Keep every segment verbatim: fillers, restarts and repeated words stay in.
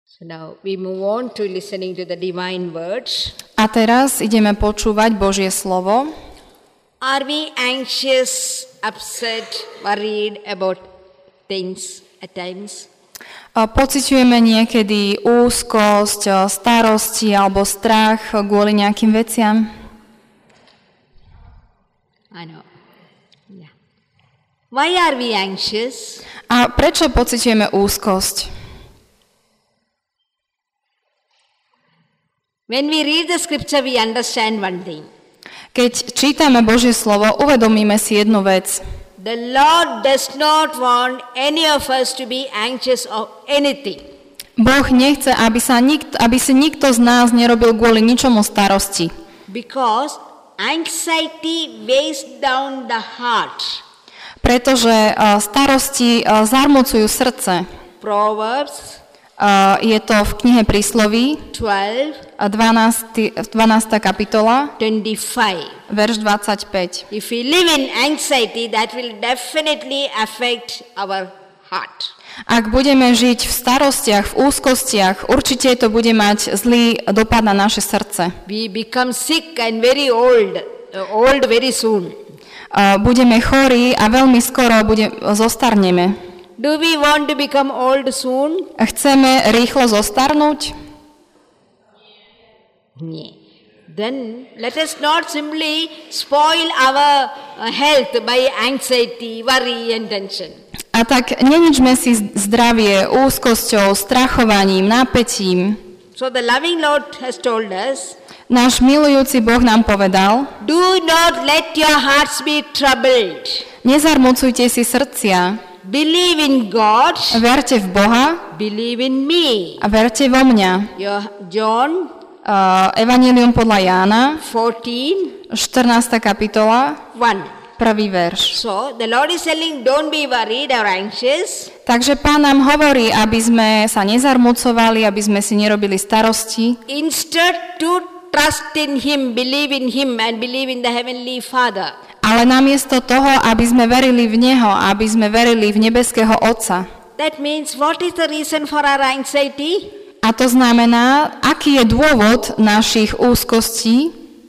So now we move on to listening to the divine words. A teraz ideme počúvať Božie slovo. Are we anxious, upset, worried about things at times? Pociťujeme niekedy úzkosť, starosti alebo strach kvôli nejakým veciam? I know. Yeah. Why are we anxious? A prečo pociťujeme úzkosť? When we read the scripture, we understand one thing. Keď čítame Božie slovo, uvedomíme si jednu vec. The Lord does not want any of us to be anxious of anything. Boh nechce, aby, sa nikt, aby si nikto z nás nerobil kvôli ničomu starosti. Because anxiety weighs down the heart. Pretože uh, starosti uh, zarmucujú srdce. Proverbs Uh, je to v knihe Prísloví, twelve, dvanásta kapitola, twenty-five. verš dvadsaťpäť. If we live in anxiety, that will definitely affect our heart. Ak budeme žiť v starostiach, v úzkostiach, určite to bude mať zlý dopad na naše srdce. We become sick and very old, uh, old very soon. Uh, budeme chorí a veľmi skoro bude, zostarneme. Do we want to become old soon? Chceme rýchlo zostarnúť? Nie. Then let us not simply spoil our health by anxiety, worry and tension. A tak neničme si zdravie úzkosťou, strachovaním, napätím. So the loving Lord has told us, náš milujúci Boh nám povedal, do not let your hearts be troubled. Nezarmucujte si srdcia. Believe in God. Verte v Boha. Believe in me. A verte vo mňa. John. Uh, Evangelium podľa Jána. fourteen. štrnásta kapitola. one. Prvý verš. So the Lord is telling, don't be worried or anxious. Takže Pán nám hovorí, aby sme sa nezarmucovali, aby sme si nerobili starosti. Instead to trust in Him, believe in Him and believe in the Heavenly Father. Ale namiesto toho, aby sme verili v Neho, aby sme verili v nebeského Otca. That means, what is the reason for our anxiety? A to znamená, aký je dôvod našich úzkostí?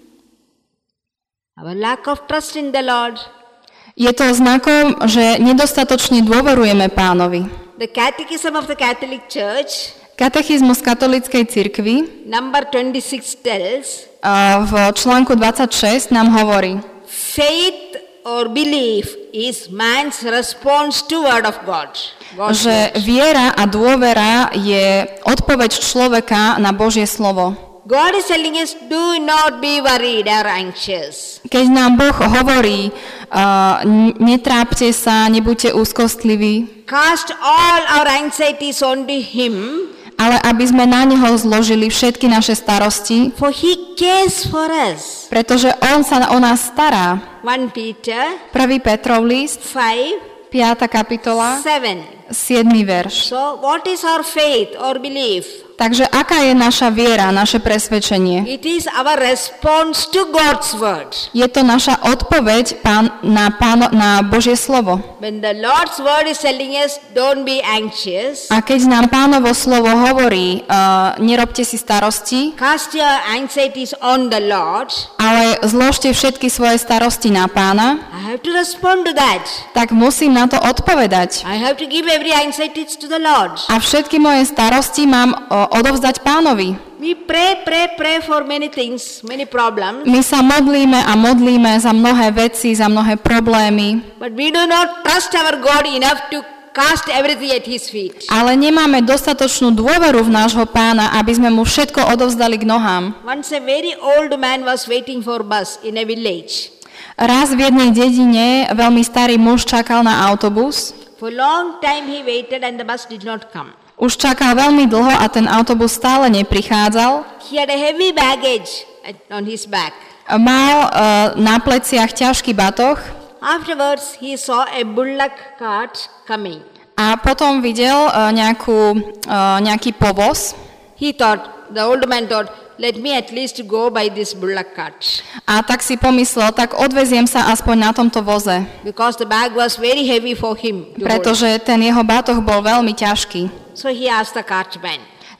Our lack of trust in the Lord. Je to znakom, že nedostatočne dôverujeme Pánovi. The Catechism of the Catholic Church, Katechizmus katolíckej cirkvi, number twenty-six tells, v článku dvadsaťšesť nám hovorí, faith or belief is man's response to word of God. God's že word. viera a dôvera je odpoveď človeka na Božie slovo. God is telling us, do not be worried or anxious. Keď nám Boh hovorí, uh, netrápte sa, nebuďte úzkostliví, Cast all our anxieties onto Him, ale aby sme na Neho zložili všetky naše starosti, for He cares for us. pretože On sa o nás stará. First Peter prvý Petrov list, five, piata kapitola, seven. siedmy verš. So what is our faith or belief? Takže aká je naša viera, naše presvedčenie? It is our response to God's word. Je to naša odpoveď pán, na, pán, na Božie slovo. When the Lord's word is telling us, don't be anxious, A keď nám Pánovo slovo hovorí, uh, nerobte si starosti, cast your anxieties on the Lord, ale zložte všetky svoje starosti na Pána, I have to respond to that. tak musím na to odpovedať. I have to give every anxiety to the Lord. A všetky moje starosti mám uh, odovzdať Pánovi. We pray, pray, pray for many things, many problems, My sa modlíme a modlíme za mnohé veci, za mnohé problémy, but we do not trust our God enough to cast everything at His feet. ale nemáme dostatočnú dôveru v nášho Pána, aby sme mu všetko odovzdali k nohám. Once a very old man was waiting for bus in a village. Raz v jednej dedine veľmi starý muž čakal na autobus. For a long time he waited and the bus did not come. Už čakal veľmi dlho a ten autobus stále neprichádzal. He had a heavy baggage on his back. Mal uh, na pleciach ťažký batoh Afterwards he saw a bullock cart coming. a potom videl uh, nejakú, uh, nejaký povoz. He thought, the old man thought, let me at least go by this bullock cart. A tak si pomyslel, tak odveziem sa aspoň na tomto voze. Because the bag was very heavy for him to hold. Pretože ten jeho batoh bol veľmi ťažký. So he asked the cartman,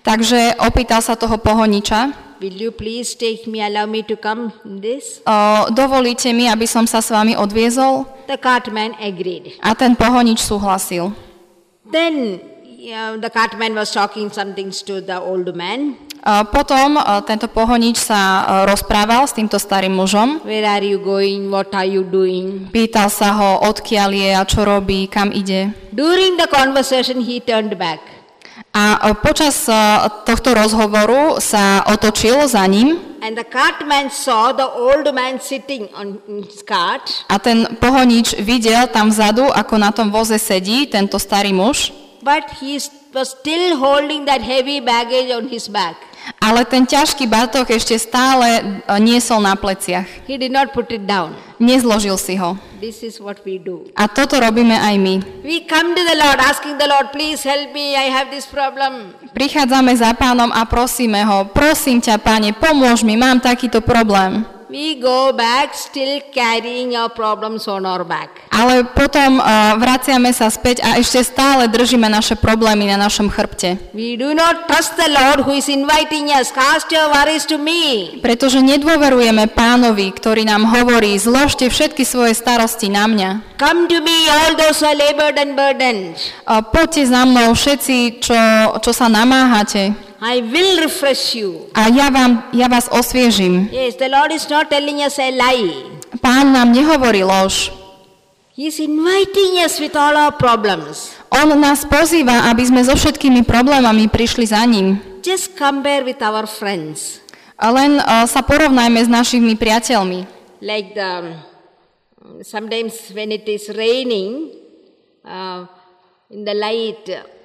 Takže opýtal sa toho pohoniča, will you please take me, allow me to come in this? o, dovolíte mi, aby som sa s vami odviezol? The cartman agreed. A ten pohonič súhlasil. Then uh, the cartman was talking some things to the old man. O, potom o, tento pohonič sa o, rozprával s týmto starým mužom. Where are you going? What are you doing? Pýtal sa ho, odkiaľ je a čo robí, kam ide. During the conversation, he turned back. A o, počas o, tohto rozhovoru sa otočil za ním. And the cartman saw the old man sitting on his cart. A ten pohonič videl tam vzadu, ako na tom voze sedí tento starý muž. But he was still holding that heavy baggage on his back. Ale ten ťažký batoh ešte stále niesol na pleciach. He did not put it down. Nezložil si ho. This is what we do. A toto robíme aj my. We come to the Lord asking the Lord, please help me, I have this problem. Prichádzame za Pánom a prosíme ho, prosím ťa, Pane, pomôž mi, mám takýto problém. We go back still carrying our problems on our back. Ale potom uh, vraciame sa späť a ešte stále držíme naše problémy na našom chrbte. We do not trust the Lord who is inviting us, cast your worries to me. Pretože nedôverujeme Pánovi, ktorý nám hovorí, zložte všetky svoje starosti na mňa. Come to me, all those who are labored and burdened. Uh, poďte za mnou všetci, čo, čo sa namáhate. I will refresh you. A ja, vám, ja vás osviežim. Yes, the Lord is not telling us a lie. Pán nám nehovorí lož. He is inviting us with all our problems. On nás pozýva, aby sme so všetkými problémami prišli za ním. Just compare with our friends. A len uh, sa porovnajme s našimi priateľmi. Like the, sometimes when it is raining, uh, in the light,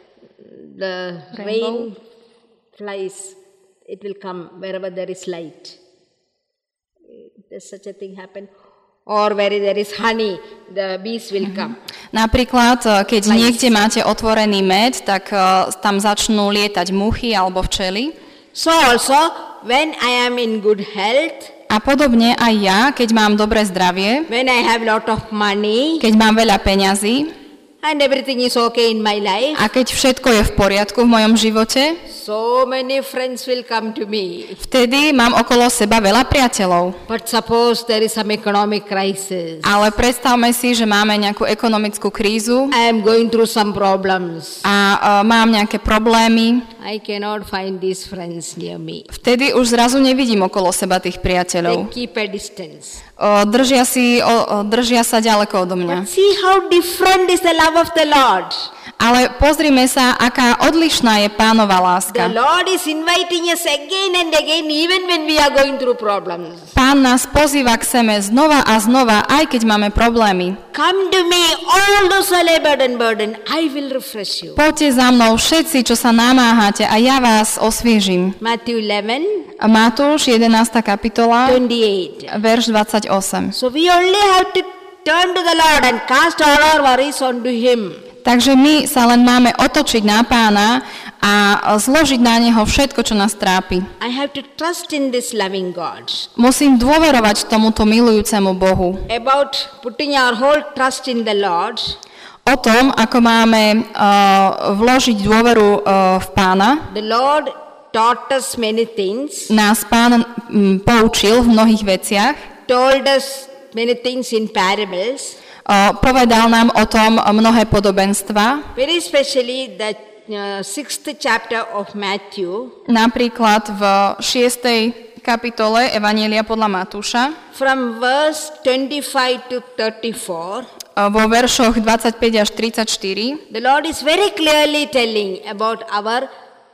the Rainbow. rain flies, it will come wherever there is light. Does such a thing happen? Or where there is honey, the bees will come. Napríklad, keď Flies. niekde máte otvorený med, tak uh, tam začnú lietať muchy alebo včely. So also, when I am in good health, A podobne aj ja, keď mám dobré zdravie, when I have lot of money, keď mám veľa peňazí and everything is okay in my life, a keď všetko je v poriadku v mojom živote, so many friends will come to me. vtedy mám okolo seba veľa priateľov. But suppose there is some economic crisis. Ale predstavme si, že máme nejakú ekonomickú krízu I am going through some problems. a uh, mám nejaké problémy. I cannot find these friends near me. Vtedy už zrazu nevidím okolo seba tých They priateľov. keep a distance. O, držia, si, o, o, držia sa ďaleko odo mňa. But see how different is the love of the Lord. Ale pozrime sa, aká odlišná je Pánova The láska. Lord is inviting us again and again, even when we are going through problems. Pán nás pozýva k sebe znova a znova, aj keď máme problémy. Come to me, all those who are labored and burdened, I will refresh you. Poďte za mnou všetci, čo sa namáhate, a ja vás osviežim. Matthew eleven, Matúš jedenásta kapitola, twenty-eight. verš dvadsaťosem. So we only have to turn to the Lord and cast all our worries onto Him. Takže my sa len máme otočiť na Pána a zložiť na Neho všetko, čo nás trápi. I have to trust in this loving God. Musím dôverovať tomuto milujúcemu Bohu. About putting our whole trust in the Lord, O tom, ako máme uh, vložiť dôveru uh, v Pána, the Lord taught us many things, nás Pán um, poučil v mnohých veciach. told us many things in parables, Uh, povedal nám o tom mnohé podobenstva, very especially the uh, sixth chapter of Matthew, napríklad v šiestej kapitole Evanjelia podľa Matúša, from verse twenty-five to thirty-four. uh, vo veršoch dvadsaťpäť až tridsaťštyri. The Lord is very clearly telling about our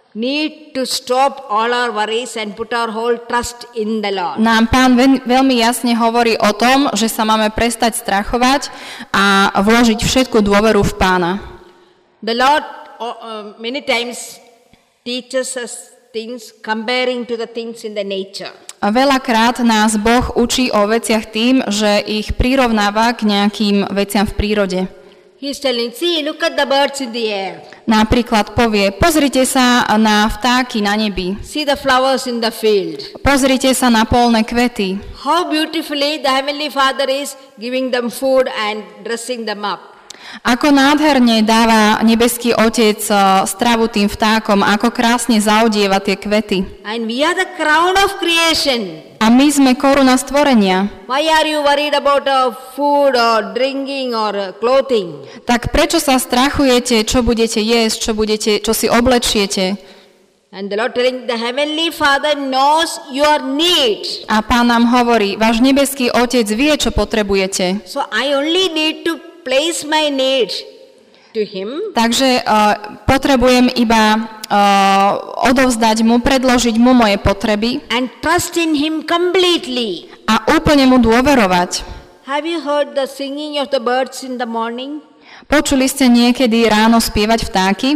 need to stop all our worries and put our whole trust in the Lord. Nám Pán veľ, veľmi jasne hovorí o tom, že sa máme prestať strachovať a vložiť všetku dôveru v Pána. The Lord uh, uh, many times teaches us things comparing to the things in the nature. A veľakrát nás Boh učí o veciach tým, že ich prirovnáva k nejakým veciam v prírode. He is telling, see, look at the birds in the air. Napríklad povie, pozrite sa na vtáky na nebi, See the flowers in the field. pozrite sa na polné kvety. How beautifully the Heavenly Father is giving them food and dressing them up. Ako nádherne dáva nebeský Otec uh, stravu tým vtákom, ako krásne zaodieva tie kvety. And we are the crown of creation. A my sme koruna stvorenia. Why are you worried about uh, food or drinking or uh, clothing? Tak prečo sa strachujete, čo budete jesť, čo, budete, čo si oblečiete? And the Lord telling, the Heavenly Father knows your need. A Pán nám hovorí, váš nebeský Otec vie, čo potrebujete. So I only need to place my need to Him. Takže uh, potrebujem iba uh, odovzdať mu, predložiť mu moje potreby And trust in Him completely. a úplne mu dôverovať. Have you heard the singing of the birds in the morning? Počuli ste niekedy ráno spievať vtáky?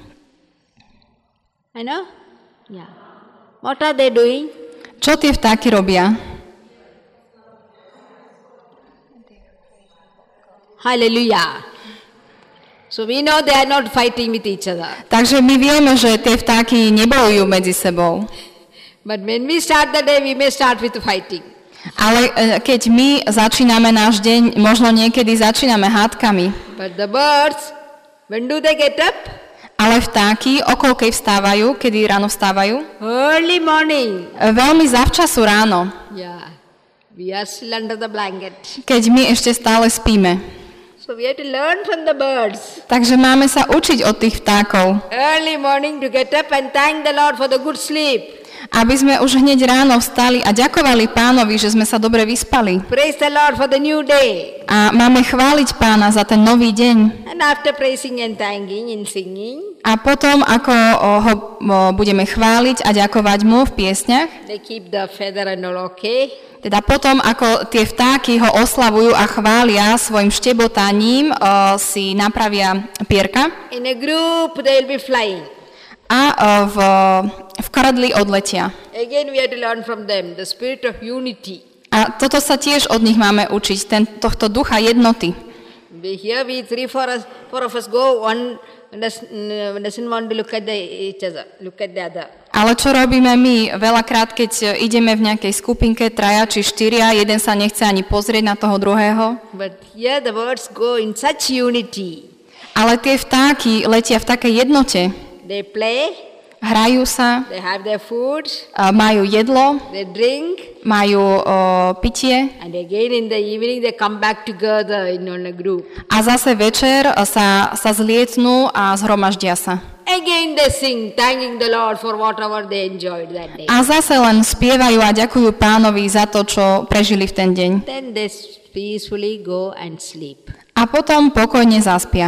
I know? Yeah. What are they doing? Čo tie vtáky robia? Hallelujah. So we know they are not fighting with each other. Takže my vieme, že tie vtáky nebojujú medzi sebou. But when we start the day, we may start with fighting. Ale e, keď my začíname náš deň, možno niekedy začíname hádkami. But the birds, when do they get up? Ale vtáky o koľkej vstávajú, kedy ráno vstávajú? Early morning. E, veľmi zavčasu ráno, Yeah. We are still under the blanket. keď my ešte stále spíme. So we have to learn from the birds. Takže máme sa učiť od tých vtákov, Early morning to get up and thank the Lord for the good sleep. aby sme už hneď ráno vstali a ďakovali Pánovi, že sme sa dobre vyspali. Praise the Lord for the new day. A máme chváliť Pána za ten nový deň. And after praising and thanking and singing, A potom, ako o, ho o, budeme chváliť a ďakovať mu v piesňach, they keep the feather and all okay. teda potom, ako tie vtáky ho oslavujú a chvália svojim štebotaním, o, si napravia pierka In a group, they will be flying. a o, v, v kradli odletia. Again, we have to learn from them the spirit of unity. A toto sa tiež od nich máme učiť, ten, tohto ducha jednoty. We here we three, four, us, four of us go. One does, doesn't want to look at the each other, look at the other. Ale čo robíme my? Veľakrát, keď ideme v nejakej skupinke, traja či štyria, jeden sa nechce ani pozrieť na toho druhého. But here the birds go in such unity. Ale tie vtáky letia v takej jednote. They play, Hrajú sa, they have their food, a majú jedlo, they drink, majú o, pitie and again in the evening they come back together in on a group. a zase večer sa, sa zlietnú a zhromaždia sa. Again they sing, thanking the Lord for whatever they enjoyed that day. A zase len spievajú a ďakujú Pánovi za to, čo prežili v ten deň. Then they peacefully go and sleep. A potom pokojne zaspia.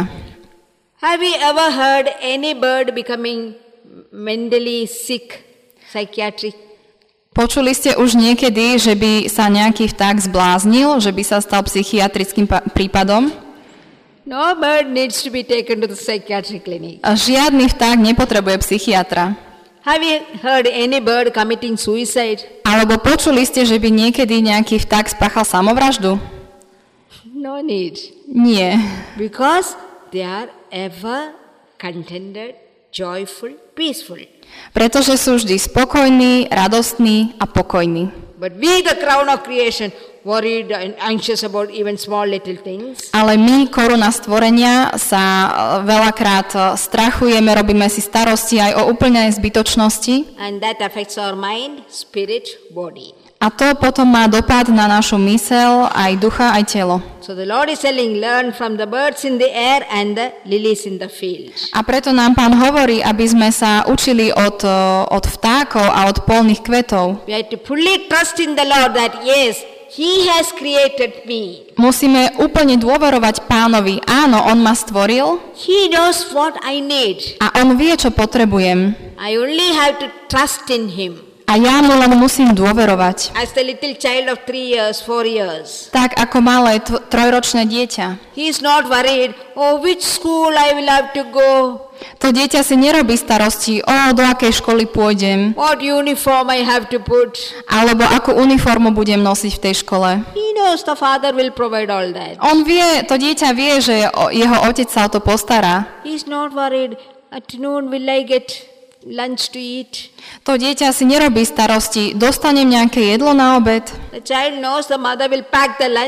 Have you ever heard any bird becoming mentally sick, psychiatric? Počuli ste už niekedy, že by sa nejaký vták zbláznil, že by sa stal psychiatrickým pa- prípadom? No bird needs to be taken to the psychiatric clinic. A žiadny vták nepotrebuje psychiatra. Have you heard any bird committing suicide? Alebo počuli ste, že by niekedy nejaký vták spáchal samovraždu? No need. Nie. Because they are ever contented, joyful, peaceful. Pretože sú vždy spokojní, radostní a pokojní. But we, the crown of creation, worried and anxious about even small little things. Ale my, koruna stvorenia, sa veľakrát strachujeme, robíme si starosti aj o úplnej zbytočnosti. And that affects our mind, spirit, body. A to potom má dopad na našu myseľ, aj ducha, aj telo. So the Lord is telling, learn from the birds in the air and the lilies in the field. A preto nám Pán hovorí, aby sme sa učili od, od vtákov a od polných kvetov. We have to fully trust in the Lord that yes, He has created me. Musíme úplne dôverovať Pánovi. Áno, On ma stvoril He knows what I need. a On vie, čo potrebujem. I only have to trust in Him. A ja mu len musím dôverovať. As the little child of three years, four years. Tak ako malé tv- trojročné dieťa. He is not worried, oh, which school I will have to go. To dieťa si nerobí starosti, o, do akej školy pôjdem, What uniform I have to put. alebo akú uniformu budem nosiť v tej škole. He knows the father will provide all that. On vie, to dieťa vie, že o- jeho otec sa o to postará. He is not worried, at noon will I get lunch to eat. To dieťa si nerobí starosti, dostanem nejaké jedlo na obed. The child knows the mother will pack the lunch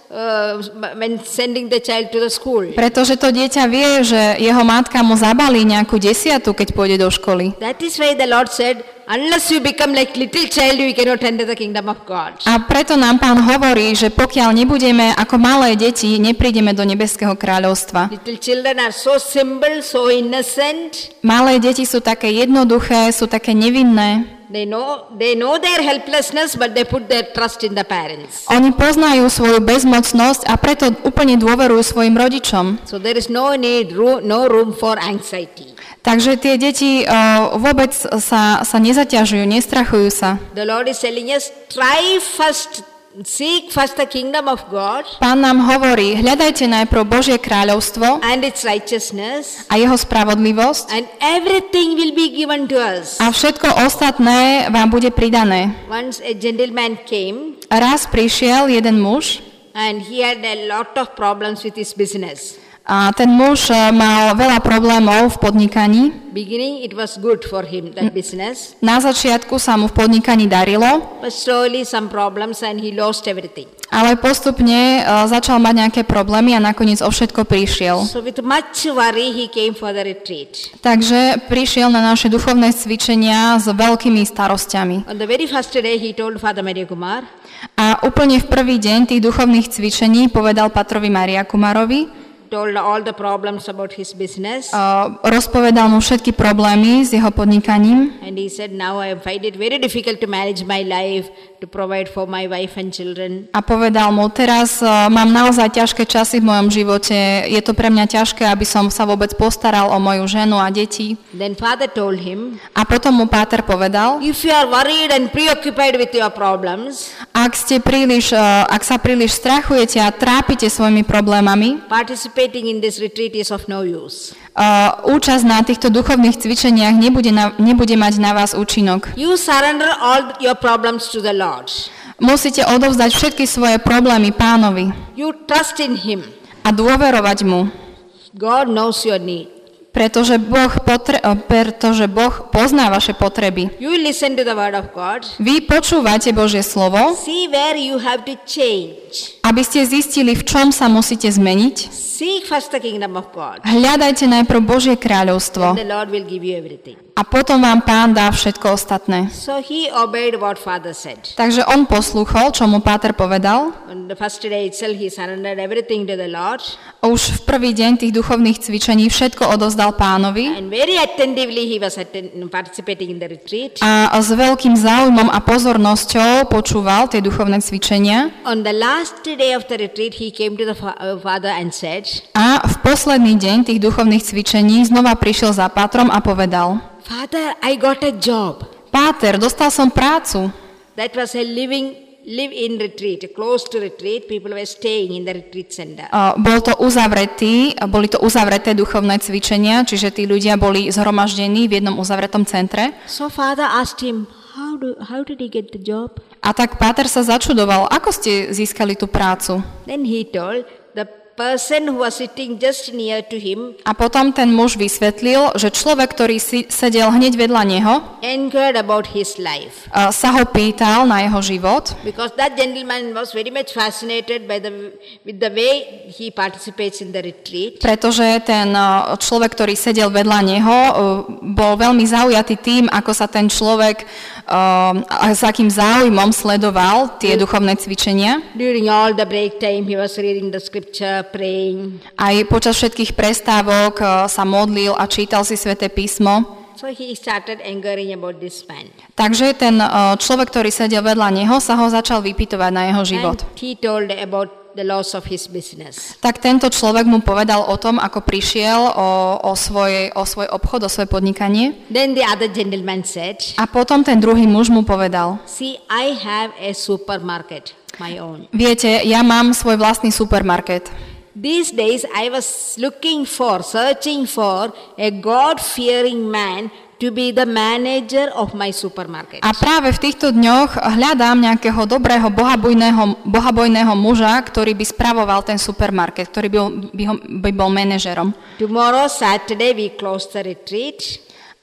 uh, when sending the child to the school. Pretože to dieťa vie, že jeho matka mu zabalí nejakú desiatu, keď pôjde do školy. That is why the Lord said, unless you become like little child, you cannot enter the kingdom of God. A preto nám Pán hovorí, že pokiaľ nebudeme ako malé deti, neprídeme do nebeského kráľovstva. Little children are so simple, so innocent. Malé deti sú také jednoduché, sú také nevinné. They know, they know their helplessness, but they put their trust in the parents. Oni poznajú svoju bezmocnosť a preto úplne dôverujú svojim rodičom. So there is no need, no room for anxiety. Takže tie deti uh, vôbec sa, sa nezaťažujú, nestrachujú sa. The Lord is telling us, try first, seek first the kingdom of God. Pán nám hovorí, hľadajte najprv Božie kráľovstvo and its righteousness, a jeho spravodlivosť and everything will be given to us. A všetko ostatné vám bude pridané. Once a gentleman came, raz prišiel jeden muž and he had a lot of problems with his business. A ten muž mal veľa problémov v podnikaní. Beginning it was good for him, that business. Na začiatku sa mu v podnikaní darilo. But slowly some problems and he lost everything. Ale postupne uh, začal mať nejaké problémy a nakoniec o všetko prišiel. So with much worry he came for the retreat. Takže prišiel na naše duchovné cvičenia s veľkými starosťami. On the very first day he told Father Maria Kumar. A úplne v prvý deň tých duchovných cvičení povedal Patrovi Maria Kumarovi. Told all the problems about his business. Uh, rozpovedal mu všetky problémy s jeho podnikaním. And he said, now I find it very difficult to manage my life, to provide for my wife and children. A povedal mu, teraz uh, mám naozaj ťažké časy v mojom živote, je to pre mňa ťažké, aby som sa vôbec postaral o moju ženu a deti. Then Father told him, a potom mu Páter povedal, if you are worried and preoccupied with your problems, ak ste príliš, uh, ak sa príliš strachujete a trápite svojimi problémami, participating in this retreat is of no use. Uh, účasť na týchto duchovných cvičeniach nebude, na, nebude mať na vás účinok. You surrender all your problems to the Lord. Musíte odovzdať všetky svoje problémy Pánovi. You trust in him. A dôverovať mu. God knows your need. Pretože Boh, potre- pretože boh pozná vaše potreby. You listen to the word of God. Vy počúvate Božie slovo. See where you have to change. Aby ste zistili, v čom sa musíte zmeniť. Seek first the kingdom of God. Hľadajte najprv Božie kráľovstvo. And the Lord will give you everything. A potom vám Pán dá všetko ostatné. So he obeyed what Father said. Takže on poslúchol, čo mu Páter povedal. On the first day itself he surrendered everything to the Lord. Už v prvý deň tých duchovných cvičení všetko odovzdal Pánovi. And very attentively he was attend- participating in the retreat. A s veľkým záujmom a pozornosťou počúval tie duchovné cvičenia. On the last day of the retreat he came to the fa- uh, Father and said. A v posledný deň tých duchovných cvičení znova prišiel za Pátrom a povedal: Father, I got a job. Páter, dostal som prácu. That was a living, live-in retreat, close to retreat. People were staying in the retreat center. Uh, bol to uzavretý, boli to uzavreté duchovné cvičenia, čiže tí ľudia boli zhromaždení v jednom uzavretom centre. So Father asked him, how, do, how did he get the job? A tak Páter sa začudoval, ako ste získali tú prácu. Then he told, the person who was sitting just near to him a potom ten muž vysvetlil, že človek, ktorý si sedel hneď vedľa neho, inquired about his life. Uh, sa ho pýtal na jeho život. Because that gentleman was very much fascinated by the, with the way he participates in the retreat. Pretože ten uh, človek, ktorý sedel vedľa neho, uh, bol veľmi zaujatý tým, ako sa ten človek uh, s akým záujmom sledoval tie duchovné cvičenia. During all the break time he was reading the scripture, praying. Aj počas všetkých prestávok uh, sa modlil a čítal si Sväté písmo. So he started inquiring about this man. Takže ten uh, človek, ktorý sedel vedľa neho, sa ho začal vypytovať na jeho život. And he told about the loss of his business. Tak tento človek mu povedal o tom, ako prišiel o, o, svoj, o svoj obchod, o svoje podnikanie. Then the other gentleman said, a potom ten druhý muž mu povedal: see, I have a supermarket, my own. Viete, ja mám svoj vlastný supermarket. These days I was looking for, searching for a God-fearing man to be the manager of my supermarket. A práve v týchto dňoch hľadám nejakého dobrého, bohabojného, bohabojného muža, ktorý by spravoval ten supermarket, ktorý by, by, by bol manažerom. Tomorrow, Saturday, we close the retreat.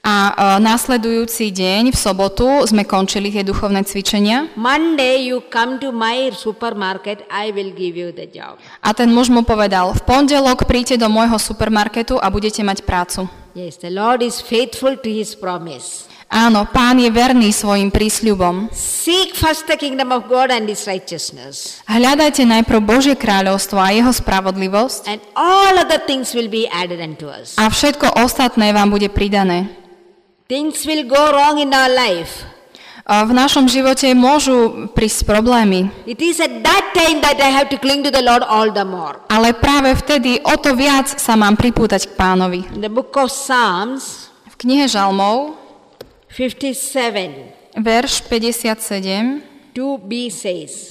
A uh, následujúci deň, v sobotu, sme končili tie duchovné cvičenia. Monday you come to my supermarket, I will give you the job. A ten muž mu povedal, v pondelok príďte do môjho supermarketu a budete mať prácu. Yes, the Lord is faithful to his promise. Áno, Pán je verný svojim prísľubom. Seek first the kingdom of God and his righteousness. Hľadajte najprv Božie kráľovstvo a jeho spravodlivosť. And all other things will be added unto us. A všetko ostatné vám bude pridané. Things will go wrong in our life. V našom živote môžu prísť problémy. It is at that time that I have to cling to the Lord all the more. Ale práve vtedy o to viac sa mám pripútať k Pánovi. In the book of Psalms, V knihe Žalmov, fifty-seven, verš päťdesiatsedem, two b says,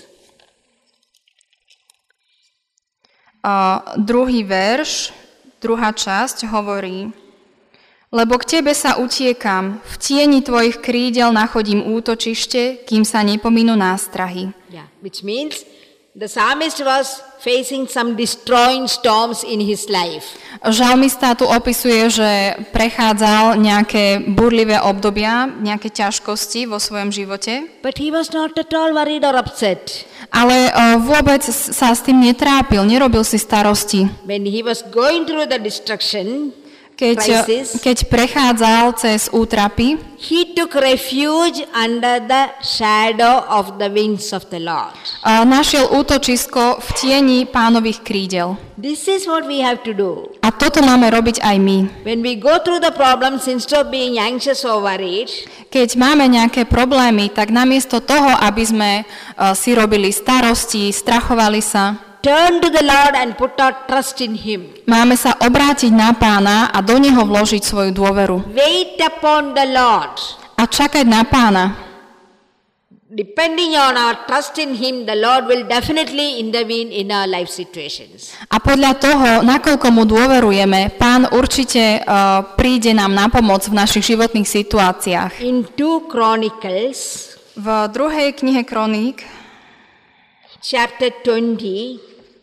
a druhý verš, druhá časť hovorí: Lebo k tebe sa utiekam, v tieni tvojich krídel nachodím útočište, kým sa nepominú nástrahy. yeah, which means the psalmist was facing some destroying storms in his life. Žalmista tu opisuje, že prechádzal nejaké burlivé obdobia, nejaké ťažkosti vo svojom živote. But he was not at all worried or upset. Ale o, vôbec sa s tým netrápil, nerobil si starosti. When he was going through the destruction, Keď, crisis, keď prechádzal cez útrapy, he took refuge under the shadow of the wings of the Lord. a našiel útočisko v tieni Pánových krídel. This is what we have to do. A toto máme robiť aj my. When we go through the problems, instead of being anxious or worried, Keď máme nejaké problémy, tak namiesto toho, aby sme uh, si robili starosti, strachovali sa, turn to the Lord and put our trust in him. máme sa obrátiť na Pána a do Neho vložiť svoju dôveru. Wait upon the Lord. A čakať na Pána. Depending on our trust in him, the Lord will definitely intervene in our life situations. A podľa toho, nakoľko mu dôverujeme, Pán určite uh, príde nám na pomoc v našich životných situáciách. In two Chronicles, V druhej knihe Kroník, chapter twenty,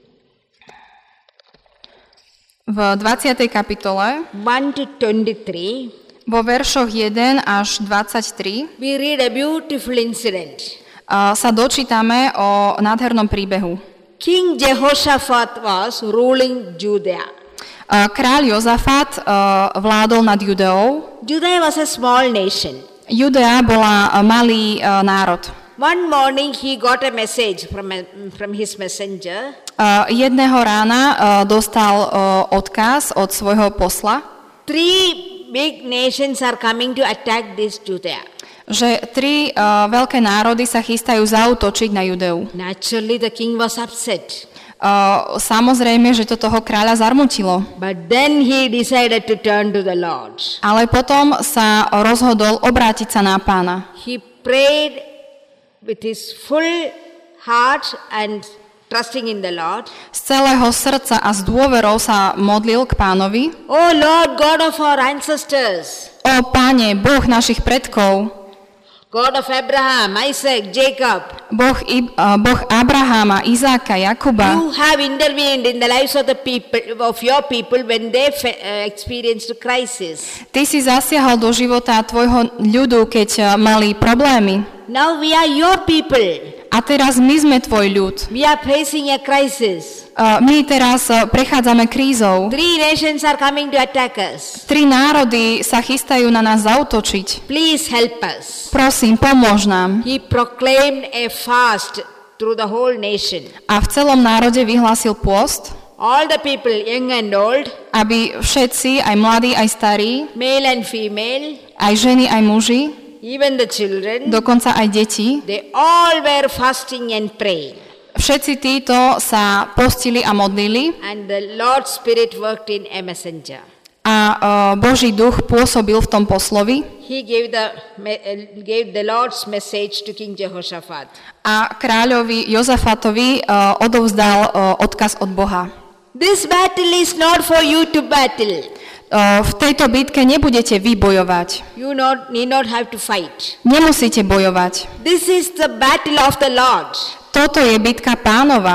v dvadsiatej kapitole, one to twenty-three, vo veršoch jeden až dvadsaťtri, we read a beautiful incident. uh, sa dočítame o nádhernom príbehu. King Jehoshaphat was ruling Judea. Uh, Kráľ Jozafat uh, vládol nad Judeou. Judea was a small nation. Judea bola uh, malý uh, národ. One morning he got a message from, a, from his messenger. Uh, jedného rána uh, dostal uh, odkaz od svojho posla, Three big nations are coming to attack this Judea. že tri uh, veľké národy sa chystajú zaútočiť na Judeu. Naturally the king was upset. Uh, samozrejme, že to toho kráľa zarmutilo. But then he decided to turn to the Lord. Ale potom sa rozhodol obrátiť sa na Pána. He prayed with his full heart and trusting in the Lord. Z celého srdca a s dôverou sa modlil k Pánovi. Oh Lord, God of our ancestors, O Páne, Boh našich predkov, God of Abraham, Isaac, Jacob, Boh, I- uh, boh Abraháma, Izáka, Jakuba, you have intervened in the lives of the people, of your people when they fe- uh, experienced a crisis. Ty si zasiahol do života tvojho ľudu, keď uh, mali problémy. Now we are your people. A teraz my sme tvoj ľud. We are facing a crisis. Uh, my teraz uh, prechádzame krízou. Three nations are coming to attack us. Tri národy sa chystajú na nás zaútočiť. Please help us. Prosím, pomôž nám. He proclaimed a fast through the whole nation. A v celom národe vyhlásil pôst, All the people, young and old, aby všetci, aj mladí, aj starí, male and female, aj ženy, aj muži, even the children, dokonca aj deti, they all were fasting and praying. všetci títo sa postili a modlili And the Lord's Spirit worked in a messenger. a uh, Boží duch pôsobil v tom poslovi He gave the, me- uh, gave the Lord's message to King Jehoshaphat. a kráľovi Jozafatovi uh, odovzdal uh, odkaz od Boha. This battle is not for you to battle. Uh, v tejto bitke nebudete vy bojovať. You not, need not have to fight. Nemusíte bojovať. This is the battle of the Lord. Toto je bitka Pánova.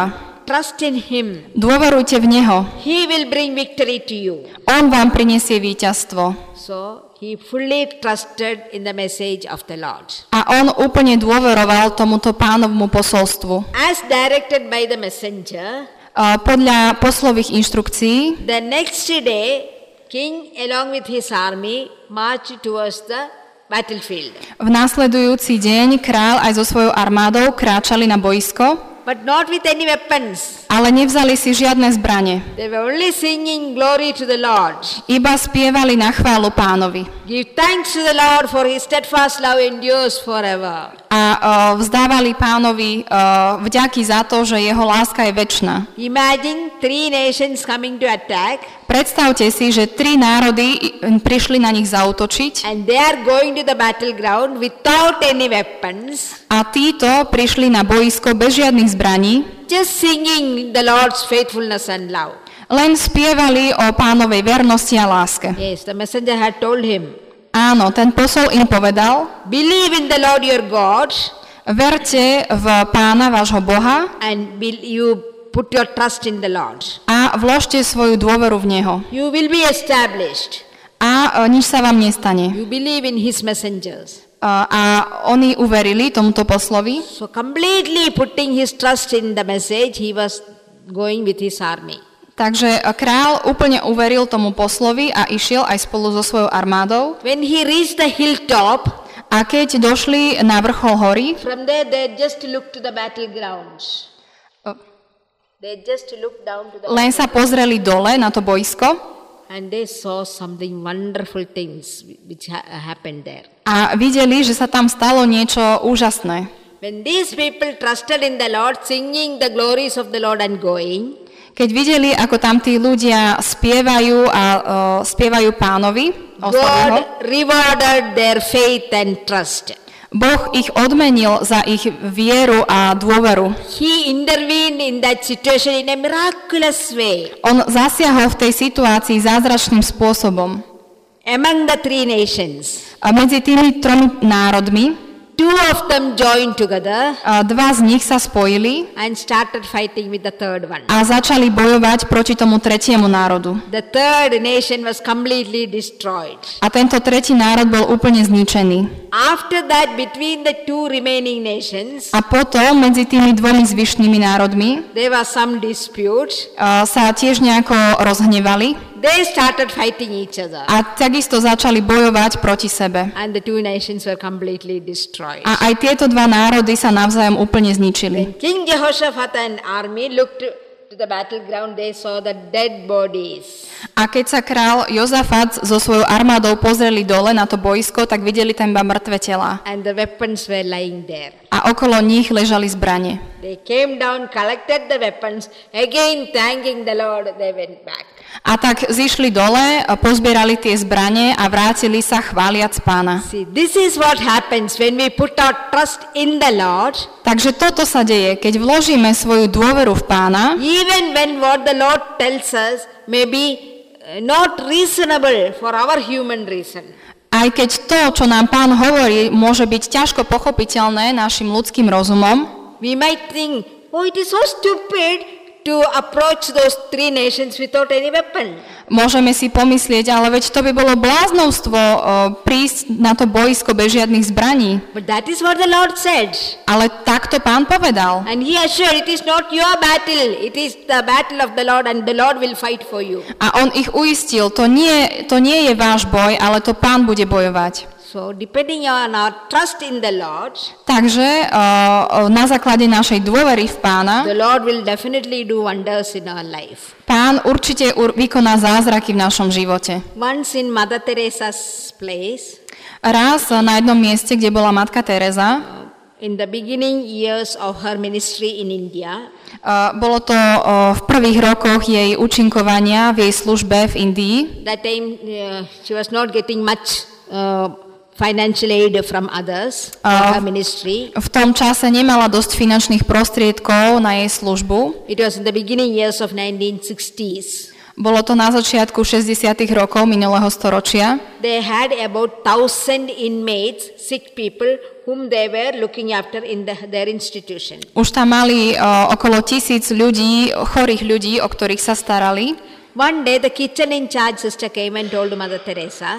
Trust in him. Dôverujte v Neho. He will bring victory to you. On vám prinesie víťazstvo. So he fully trusted in the message of the Lord. A on úplne dôveroval tomuto pánovmu posolstvu. As directed by the messenger, Uh, podľa poslových inštrukcií, the next day, king along with his army marched towards the battlefield. v následujúci deň kráľ aj so svojou armádou kráčali na boisko, But not with any weapons. ale nevzali si žiadne zbrane. They were only singing glory to the Lord. Iba spievali na chválu pánovi. Give thanks to the Lord, for his steadfast love endures forever. A uh, vzdávali pánovi uh, vďaky za to, že jeho láska je večná. Imagine three nations coming to attack, Predstavte si, že tri národy prišli na nich zaútočiť and they are going to the battleground without any weapons, a títo prišli na boisko bez žiadnych zbraní, just singing the Lord's faithfulness and love. len spievali o pánovej vernosti a láske. Yes, the messenger had told him, Áno, ten posol im povedal, believe in the Lord your God, verte v pána vášho Boha and be, you put your trust in the Lord. a vložte svoju dôveru v Neho. You will be established. A e, nič sa vám nestane. You believe in his messengers. A, a oni uverili tomuto poslovi, So completely putting his trust in the message, he was going with his army. takže kráľ úplne uveril tomu poslovi a išiel aj spolu so svojou armádou. When he reached the hilltop, A keď došli na vrchol hory, from there they just looked to the battlegrounds. They just looked down to the len sa pozreli dole na to boisko and they saw something wonderful things which ha- happened there. a videli, že sa tam stalo niečo úžasné. When these people trusted in the Lord, singing the glories of the Lord and going, Keď videli, ako tam tí ľudia spievajú a uh, spievajú pánovi, oslavujú ho, God rewarded their faith and trust. Boh ich odmenil za ich vieru a dôveru. He intervened in that situation in a miraculous way. On zasiahol v tej situácii zázračným spôsobom. Among the three nations, A medzi tými tromi národmi, two of them joined together a dva z nich sa spojili and started fighting with the third one. a začali bojovať proti tomu tretiemu národu. The third nation was completely destroyed. A tento tretí národ bol úplne zničený. After that, between the two remaining nations, A potom medzi tými dvomi zvyšnými národmi there was some dispute. a, sa tiež nejako rozhnevali They started fighting each other. a takisto začali bojovať proti sebe. And the two nations were completely destroyed. A aj tieto dva národy sa navzájom úplne zničili. When King Jehoshaphat and army looked to the battleground, they saw the dead bodies. A keď sa král Jozafat so svojou armádou pozreli dole na to boisko, tak videli tam iba mŕtve tela. And the weapons were lying there. A okolo nich ležali zbrane. They came down, collected the weapons, again thanking the Lord, they went back. A tak zišli dole, pozbierali tie zbrane a vrátili sa chváliac pána. See, this is what happens when we put our trust in the Lord. Takže toto sa deje, keď vložíme svoju dôveru v pána, Even when what the Lord tells us may be uh, not reasonable for our human reason. aj keď to, čo nám pán hovorí, môže byť ťažko pochopiteľné našim ľudským rozumom, We might think, oh, it is so stupid to approach those three nations without any weapon. môžeme si pomyslieť, ale veď to by bolo bláznovstvo o, prísť na to boisko bez žiadnych zbraní. But that is what the Lord said. Ale takto pán povedal. And he assured, it is not your battle, it is the battle of the Lord, and the Lord will fight for you. A on ich uistil, to nie, to nie je váš boj, ale to pán bude bojovať. So, depending on our trust in the Lord, Takže o, o, na základe našej dôvery v pána, the Lord will definitely do wonders in our life. pán určite ur- vykoná zázraky v našom živote. Once in Mother Teresa's place, Raz na jednom mieste, kde bola matka Teresa, in the beginning years of her ministry in India, uh, bolo to uh, v prvých rokoch jej účinkovania v jej službe v Indii. that time uh, she was not getting much uh, financial aid from others for Uh, her ministry. V tom čase nemala dosť finančných prostriedkov na jej službu. It was in the beginning years of nineteen sixties. Bolo to na začiatku šesťdesiatych rokov minulého storočia. They had about thousand inmates, sick people, whom they were looking after in the, their institution. Už tam mali uh, okolo tisíc ľudí, chorých ľudí, o ktorých sa starali. One day the kitchen in charge sister came and told Mother Teresa,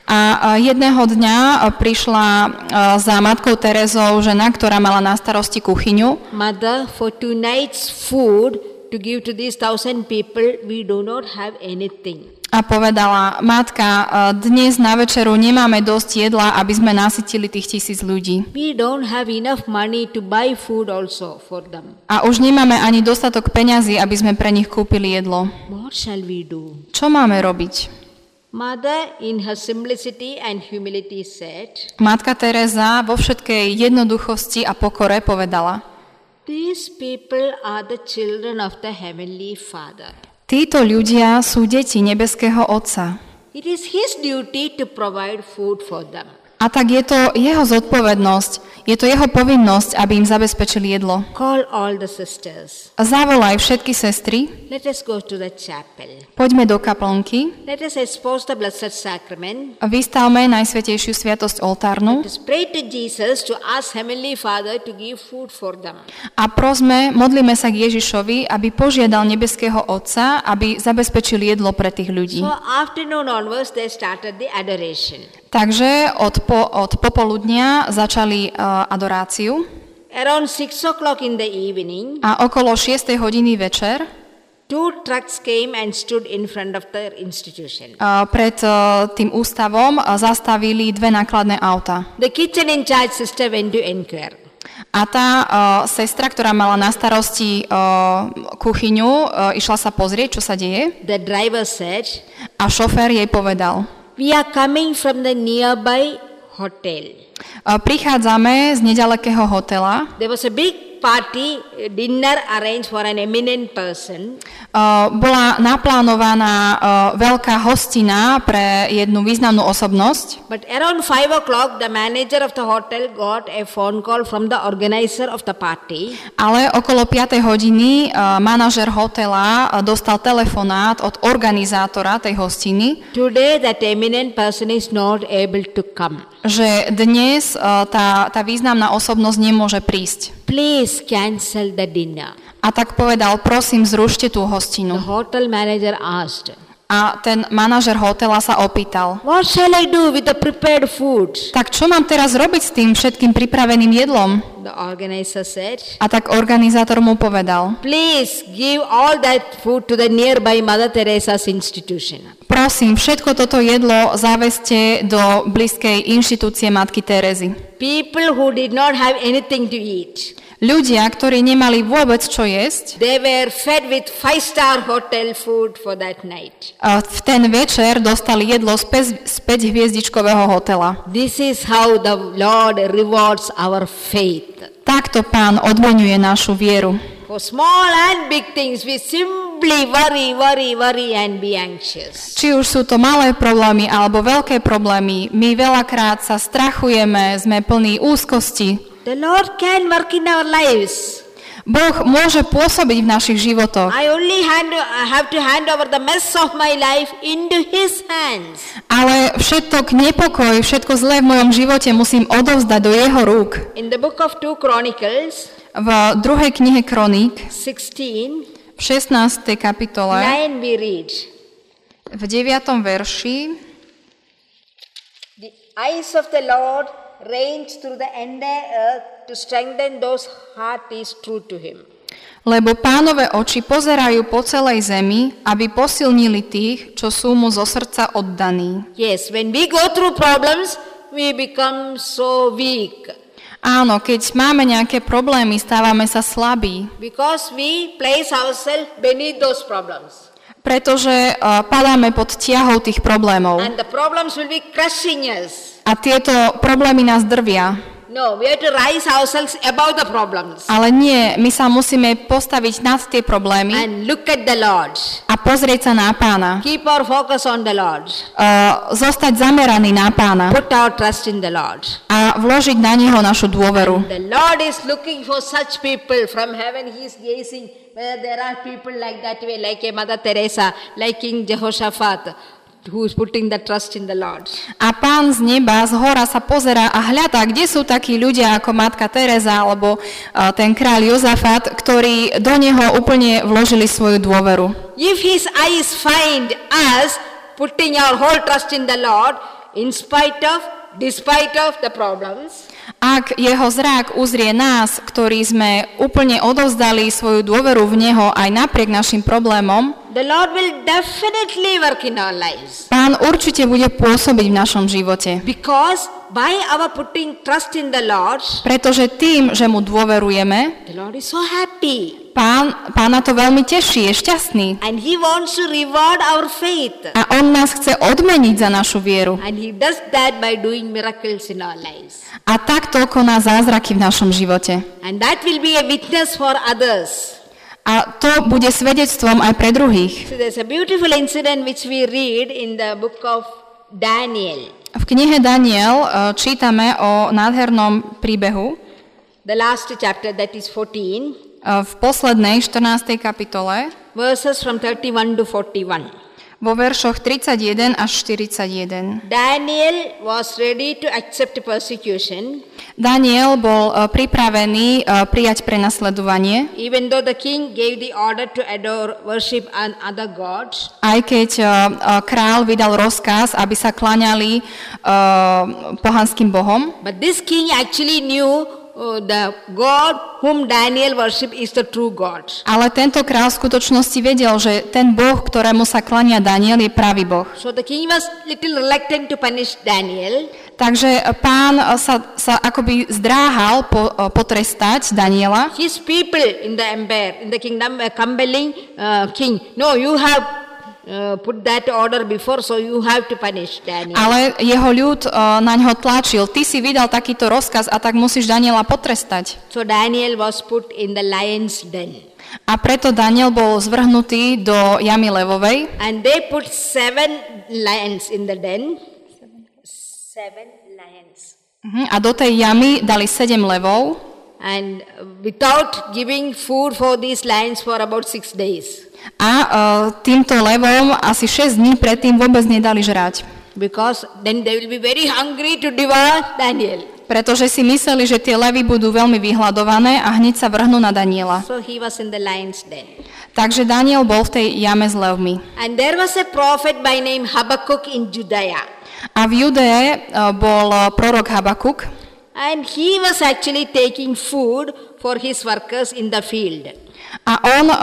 A jedného dňa prišla za matkou Terezou žena, ktorá mala na starosti kuchyňu. Mother, for tonight's food to give to these thousand people, we do not have anything. A povedala, matka, dnes na večeru nemáme dosť jedla, aby sme nasytili tých tisíc ľudí. We don't have enough money to buy food also for them. A už nemáme ani dostatok peňazí, aby sme pre nich kúpili jedlo. What shall we do? Čo máme robiť? Mother, in her simplicity and humility said, Matka Teresa vo všetkej jednoduchosti a pokore povedala, these people are the children of the Heavenly Father. títo ľudia sú deti nebeského Otca. It is His duty to provide food for them. A tak je to jeho zodpovednosť, je to jeho povinnosť, aby im zabezpečili jedlo. Call all the sisters. Zavolaj všetky sestry, Let us go to the chapel. poďme do kaplnky, Let us expose the Blessed Sacrament. vystavme Najsvätejšiu sviatosť oltárnu Let us pray to Jesus to ask Heavenly Father to give food for them. a prosme, modlíme sa k Ježišovi, aby požiadal nebeského Otca, aby zabezpečil jedlo pre tých ľudí. So afternoon onwards they started the adoration. Takže od, po, od popoludnia začali uh, adoráciu Around six o'clock in the evening, a okolo šiestej hodiny večer two trucks came and stood in front of the institution. uh, pred uh, tým ústavom uh, zastavili dve nákladné auta. The kitchen in charge sister went to inquire. A tá uh, sestra, ktorá mala na starosti uh, kuchyňu, uh, išla sa pozrieť, čo sa deje. The driver said, A šofér jej povedal, we are coming from the nearby hotel. uh, prichádzame z nedalekého hotela. There was a big party, dinner arranged for an eminent person. Uh, bola naplánovaná uh, veľká hostina pre jednu významnú osobnosť. But around five o'clock, the manager of the hotel got a phone call from the organizer of the party. Ale okolo piatej hodiny uh, manažer hotela uh, dostal telefonát od organizátora tej hostiny, Today, that eminent person is not able to come. že dnes uh, tá, tá významná osobnosť nemôže prísť. Please cancel the dinner. A tak povedal, prosím, zrušte tú The hostinu. hotel manager asked, A ten manažer hotela sa opýtal, what shall I do with the prepared food? tak čo mám teraz robiť s tým všetkým pripraveným jedlom? The organizer said, A tak organizátor mu povedal, please give all that food to the nearby Mother Teresa's institution. prosím, všetko toto jedlo zaveste do blízkej inštitúcie Matky Terezy. People who did not have anything to eat, Ľudia, ktorí nemali vôbec čo jesť, they were fed with five-star hotel food for that night. a v ten večer dostali jedlo z päť hviezdičkového hotela. This is how the Lord rewards our faith. Takto Pán odmeňuje našu vieru. For small and big things, we simply worry, worry, worry and be anxious. Či už sú to malé problémy alebo veľké problémy, my veľakrát sa strachujeme, sme plní úzkosti. The Lord can work in our lives. Boh môže pôsobiť v našich životoch, I only hand, I have to hand over the mess of my life into His hands. ale všetok nepokoj, všetko zlé v mojom živote musím odovzdať do jeho rúk. In the book of two Chronicles, V druhej knihe Kroník, sixteen, v šestnástej kapitole, nine we read, v deviatom verši, the eyes of the Lord range through the entire earth to strengthen those heart is true to Him. lebo Pánove oči pozerajú po celej zemi, aby posilnili tých, čo sú mu zo srdca oddaní. Yes, when we go through problems, we become so weak Áno, keď máme nejaké problémy, stávame sa slabí, because we place ourselves beneath those problems. pretože uh, padáme pod tiahou tých problémov. And the problems will be crushing us. A tieto problémy nás drvia. No, we have to rise ourselves above the problems Ale nie, my sa musíme postaviť nad tie problémy and look at the Lord. a pozrieť sa na Pána. Keep our focus on the Lord. Uh, zostať zameraný na Pána Put our trust in the Lord. a vložiť na Neho našu dôveru. The Lord is looking for such people from heaven. He is gazing whether there are people like that way, like a Mother Teresa, like King Jehoshaphat, who is putting the trust in the Lord. A Pán z neba, z hora sa pozerá a hľadá, kde sú takí ľudia ako Matka Teresa alebo uh, ten kráľ Jozafat, ktorí do Neho úplne vložili svoju dôveru. If his eyes find us putting our whole trust in the Lord, in spite of, despite of the problems, Ak jeho zrak uzrie nás, ktorí sme úplne odovzdali svoju dôveru v Neho aj napriek našim problémom, the Lord will definitely work in our lives. Pán určite bude pôsobiť v našom živote. Because by our putting trust in the Lord, Pretože tým, že mu dôverujeme, the Lord is so happy. Pán, Pána to veľmi teší, je šťastný. And he wants to reward our faith. A on nás chce odmeniť za našu vieru. And he does that by doing miracles in our lives. A takto koná zázraky v našom živote. And that will be a witness for others. A to bude svedectvom aj pre druhých. So there's a beautiful incident which we read in the book of Daniel. V knihe Daniel uh, čítame o nádhernom príbehu. The last chapter, that is fourteen. Uh, v poslednej štrnástej kapitole, Verses from thirty-one to forty-one. vo veršoch tridsaťjeden až štyridsaťjeden. Daniel was ready to accept persecution, Daniel bol uh, pripravený uh, prijať prenasledovanie, even though the king gave the order to adore, worship and other gods. aj keď uh, uh, král vydal rozkaz, aby sa kláňali uh, pohanským bohom. But this king actually knew uh, the God whom Daniel worship is the true God. Ale tento král v skutočnosti vedel, že ten boh, ktorému sa klania Daniel, je pravý boh. So the king was little reluctant to punish Daniel. Takže pán sa, sa akoby zdráhal po, potrestať Daniela. His people in the empire, in the kingdom, were compelling uh, king. No, you have uh, put that order before, so you have to punish Daniel. Ale jeho ľud uh, na ňo tlačil. Ty si vydal takýto rozkaz a tak musíš Daniela potrestať. So Daniel was put in the lion's den. A preto Daniel bol zvrhnutý do jamy levovej. And they put seven lions in the den. Seven lions. Uh-huh. A do tej jamy dali sedem levov. And without giving food for these lions for about six days. A uh, týmto levom asi šesť dní predtým vôbec nedali žrať. Because then they will be very hungry to devour Daniel. Pretože si mysleli, že tie levy budú veľmi vyhľadované a hneď sa vrhnú na Daniela. So he was in the lion's den. Takže Daniel bol v tej jame s levmi. And there was a prophet by name Habakkuk in Judea. A v Judee uh, bol uh, prorok Habakuk. And he was actually taking food for his workers in the field. A on uh,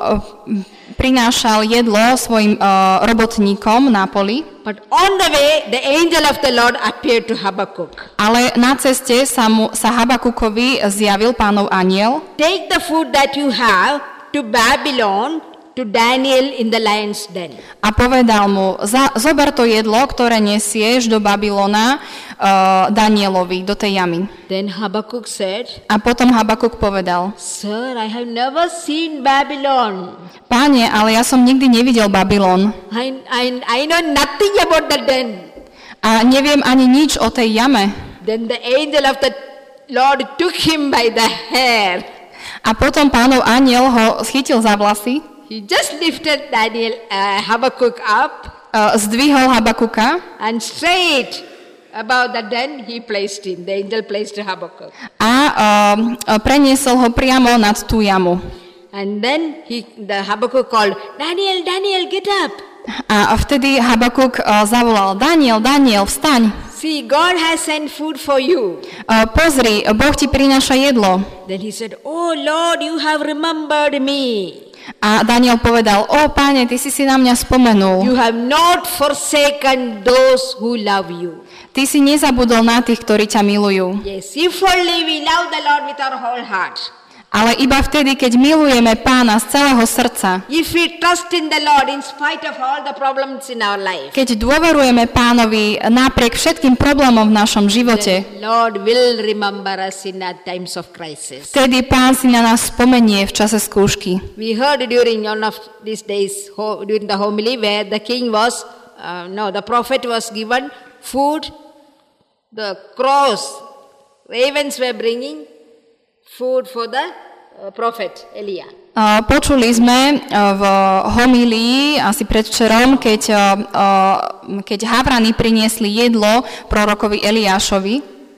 prinášal jedlo svojim uh, robotníkom na poli. But on the way, the angel of the Lord appeared to Habakkuk. Ale na ceste sa, mu, sa Habakukovi zjavil Pánov anjel. Take the food that you have to Babylon, to Daniel in the lion's den. A povedal mu, za, zober to jedlo, ktoré nesieš do Babylona uh, Danielovi, do tej jamy. Then Habakkuk said, A potom Habakuk povedal, Sir, I have never seen Babylon. Páne, ale ja som nikdy nevidel Babylon. I, I, I know nothing about the den. A neviem ani nič o tej jame. Then the angel of the Lord took him by the hair. A potom Pánov anjel ho chytil za vlasy, He just lifted Daniel, uh, Habakkuk up, uh, zdvihol Habakuka and straight above the den he placed him. The angel placed Habakkuk. a uh, preniesol ho priamo nad tú jamu. And then he, the Habakkuk called, Daniel, Daniel, get up. A vtedy Habakuk uh, zavolal, Daniel, Daniel, vstaň. See, God has sent food for you. Uh, pozri, Boh ti prináša jedlo. Then he said, Oh Lord, you have remembered me. A Daniel povedal, o Páne, ty si si na mňa spomenul. You have not forsaken those who love you. Ty si nezabudol na tých, ktorí ťa milujú. Yes, if only we love the Lord with our whole heart. Ale iba vtedy, keď milujeme Pána z celého srdca, If we trust in the Lord in spite of all the problems in our life, keď dôverujeme Pánovi napriek všetkým problémom v našom živote, the Lord will remember us in our times of crisis. vtedy Pán si na nás spomenie v čase skúšky. We heard during one of these days, ho- during the homily, where the king was, uh, no, the prophet was given food, the crows, ravens were bringing food for the uh, prophet Elia. Uh, Počuli sme uh, v homílii asi predvčerom, keď, uh, uh, keď havrany priniesli jedlo prorokovi Eliášovi.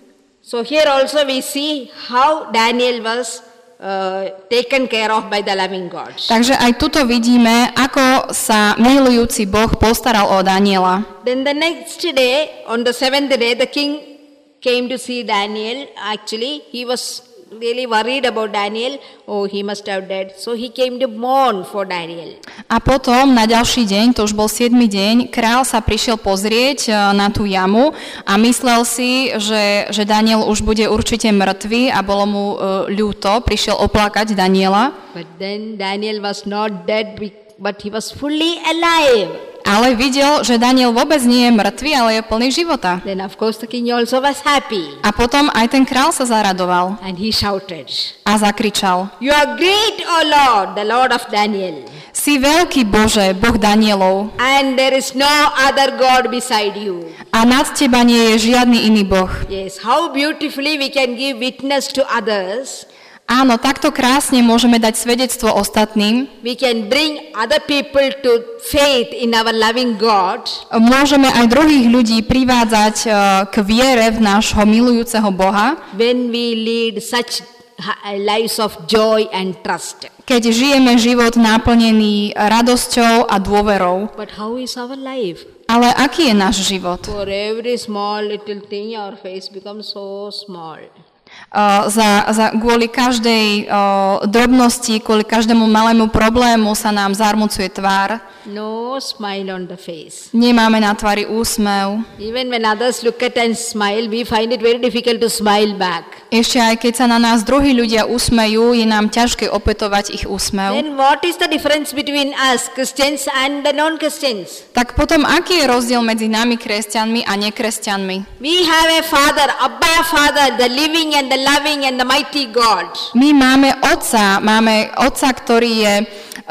So here also we see how Daniel was uh, taken care of by the loving God. Takže aj tuto vidíme, ako sa milujúci Boh postaral o Daniela. Then the next day, on the seventh day, the king came to see Daniel. Actually, he was really worried about Daniel. Oh, he must have died. So he came to mourn for Daniel. A potom na ďalší deň, to už bol siedmy deň, král sa prišiel pozrieť na tú jamu a myslel si, že, že Daniel už bude určite mŕtvý a bolo mu uh, ľúto, prišiel oplakať Daniela. But then Daniel was not dead, but he was fully alive. Ale videl, že Daniel vôbec nie je mŕtvý, ale je plný života. Then of course the king also was happy. A potom aj ten král sa zaradoval And he shouted, a zakričal: You are great, O Lord, the Lord of Daniel. Si veľký Bože, Boh Danielov, And there is no other God beside you. a nad teba nie je žiadny iný Boh. Yes, how beautifully we can give witness to others. Áno, takto krásne môžeme dať svedectvo ostatným. We can bring other people to faith in our loving God. Môžeme aj druhých ľudí privádzať uh, k viere v nášho milujúceho Boha, When we lead such lives of joy and trust. keď žijeme život naplnený radosťou a dôverou. But how is our life? Ale aký je náš život? For every small little thing, our face becomes so small. Uh, za, za, kvôli každej uh, drobnosti, kvôli každému malému problému sa nám zarmucuje tvár. No smile on the face. Nemáme na tvári úsmev. Even when others look at and smile, we find it very difficult to smile back. Ešte aj keď sa na nás druhí ľudia usmejú, je nám ťažké opätovať ich úsmev. Then what is the difference between us, Christians, and the non-Christians? Tak potom, aký je rozdiel medzi nami, kresťanmi a nekresťanmi? We have a Father, Abba Father, the living and the loving and the mighty God. My máme Otca, máme Otca, ktorý je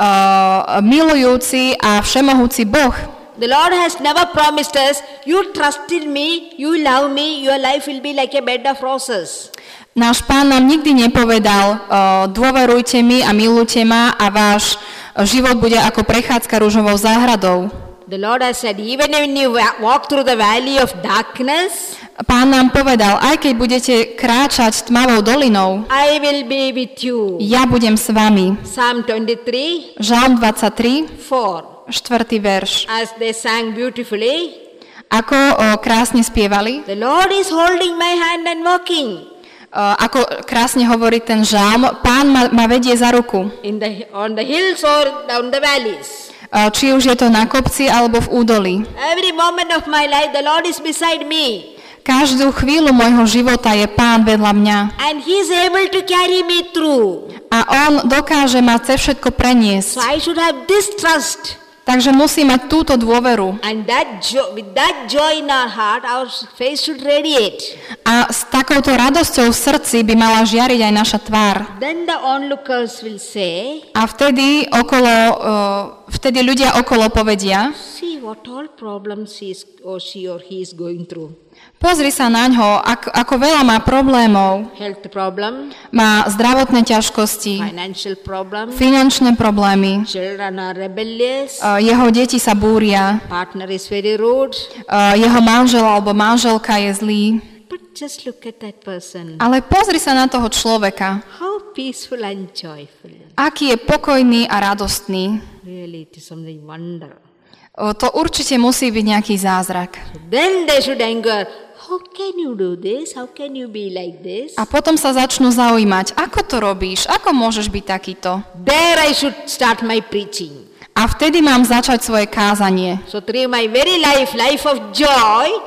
uh, milujúci a všemohúci Boh. The Lord has never promised us, you trust in me, you love me, your life will be like a bed of roses. Náš Pán nám nikdy nepovedal, uh, dôverujte mi a milujte ma a váš život bude ako prechádzka ružovou záhradou. The Lord has said, even when you walk through the valley of darkness, Pán nám povedal, aj keď budete kráčať tmavou dolinou, I will be with you. ja budem s vami. Psalm twenty-three, Žalm dvadsaťtri, four. štvrtý verš. As they sang beautifully, Ako o, krásne spievali, the Lord is holding my hand and walking. o, ako krásne hovorí ten žalm, Pán ma, ma vedie za ruku. In the, on the hills or down the valleys. O, či už je to na kopci alebo v údolí. Every moment of my life, the Lord is beside me. Každú chvíľu môjho života je Pán vedľa mňa. And He is able to carry me through. A On dokáže ma cez všetko preniesť. So I should have this trust. Takže musí mať túto dôveru. And that jo- with that joy in our heart, our face should radiate. A s takouto radosťou v srdci by mala žiariť aj naša tvár. Then the onlookers will say, A vtedy, okolo, uh, vtedy ľudia okolo povedia, see what all problems he is, or she or he is going through. pozri sa na ňo, ako, ako veľa má problémov. Health problem, Má zdravotné ťažkosti, financial problem, finančné problémy, children are rebellious, uh, jeho deti sa búria, partner is very rude. uh, jeho manžel alebo manželka je zlý. But just look at that person. Ale pozri sa na toho človeka, How peaceful and joyful. aký je pokojný a radostný. Really, it is something wonder. O, to určite musí byť nejaký zázrak. Then they should anger. How can you do this? How can you be like this? A potom sa začnú zaujímať, ako to robíš, ako môžeš byť takýto. There I should start my preaching. A vtedy mám začať svoje kázanie. So through my very life, life of joy,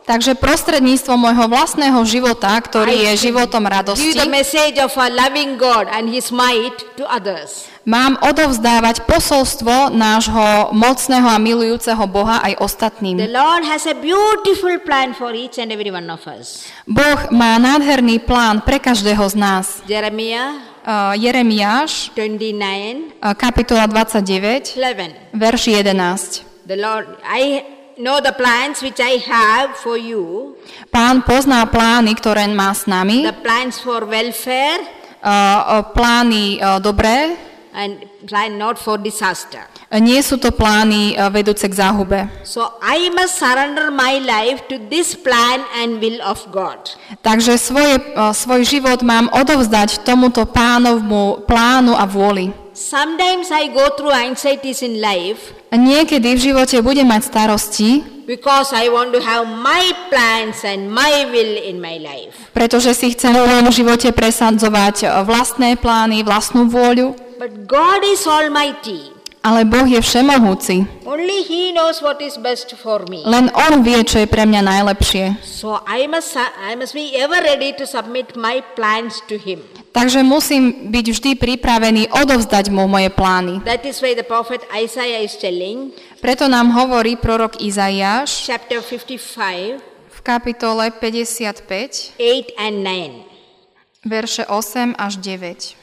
Takže prostredníctvom môjho vlastného života, ktorý je životom give radosti, the message of a loving God and His might to others. mám odovzdávať posolstvo nášho mocného a milujúceho Boha aj The ostatným. Lord has a beautiful plan for each and every one of us. Boh má nádherný plán pre každého z nás. Jeremiah Uh, Jeremiáš, twenty-nine, uh, kapitola dvadsaťdeväť, eleven. verš jedenásť. The Lord, I know the plans which I have for you, Pán pozná plány, ktoré má s nami, the plans for welfare uh, uh, plány uh, dobré, and plan not for disaster. nie sú to plány uh, vedúce k záhube. So I must surrender my life to this plan and will of God. Takže svoje, uh, svoj život mám odovzdať tomuto pánovmu plánu a vôli. Sometimes I go through anxieties in life Niekedy v živote budem mať starosti, because I want to have my plans and my will in my life. pretože si chcem v mojom živote presadzovať uh, vlastné plány, vlastnú vôľu, But God is almighty. ale Boh je všemohúci. Only He knows what is best for me. Len On vie, čo je pre mňa najlepšie. So I must, I must be ever ready to submit my plans to Him. Takže musím byť vždy pripravený odovzdať mu moje plány. That is why the prophet Isaiah is telling, Preto nám hovorí prorok Izaiáš chapter fifty-five, v kapitole päťdesiatpäť, eight and nine. verše osem až deväť.